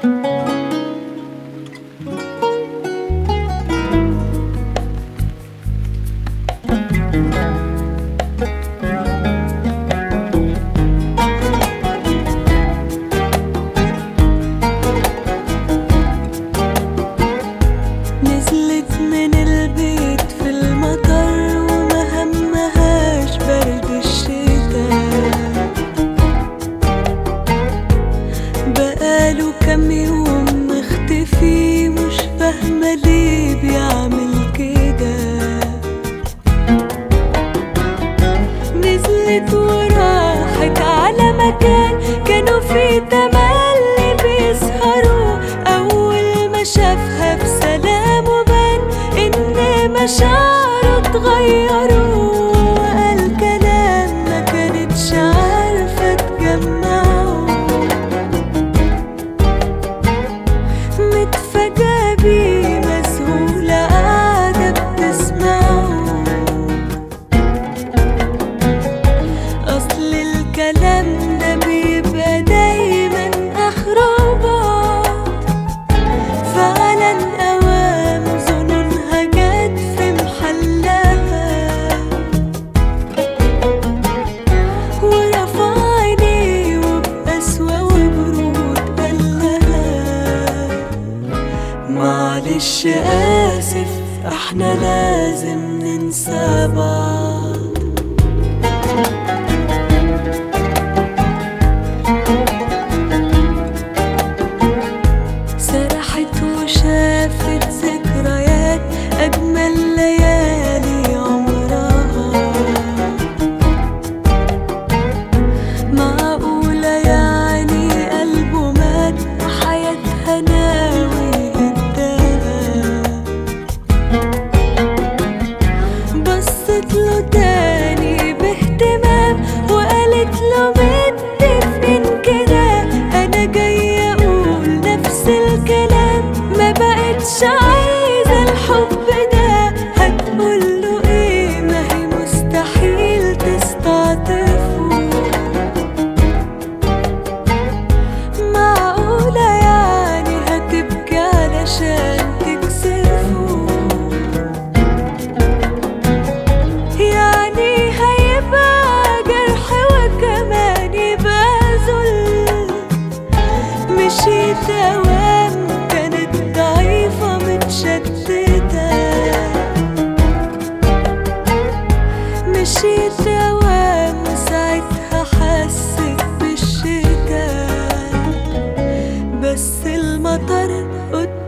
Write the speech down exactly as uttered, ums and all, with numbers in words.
نزلت من البيت في المطر وما همهاش برد الشتاء، بقاله كام يوم مختفي مش فاهمة ليه بيعمل كده. نزلت وراحت على مكان كانوا فيه تملي بيسهروا، أول ما شافها بسلام وبان إن مشاعره اتغيروا، وقال كلام ما كانتش عارفة تجمعه، متفاجئة بيه مذهولة قاعدة بتسمعه. أصل الكلام ده بيبقى دايما آخره بعد، فعلا أوام ظنونها جت في محلها، ورفع عينيه وبقسوة وبرود قالها معلش آسف احنا لازم ننسى بعض. سرحت وشافت ذكريات أجمل ليالي عمرها، معقولة يعني قلبه مات وحياتها ناوي يهدها. بصت له تاني باهتمام وقالت له متفقين كده، أنا جاية أقول نفس الكلام، ما بقتش عايزة الحب ده. هتقوله إيه ما هي مستحيل تستعطفه، معقولة يعني هتبكي علشان تكسفه، يعني هيبقى جرح وكمان يبقى ذل. مشيت أوام كانت ضعيفة متشتتة، مشيت أوام ساعتها حست بالشتاء، بس المطر قدام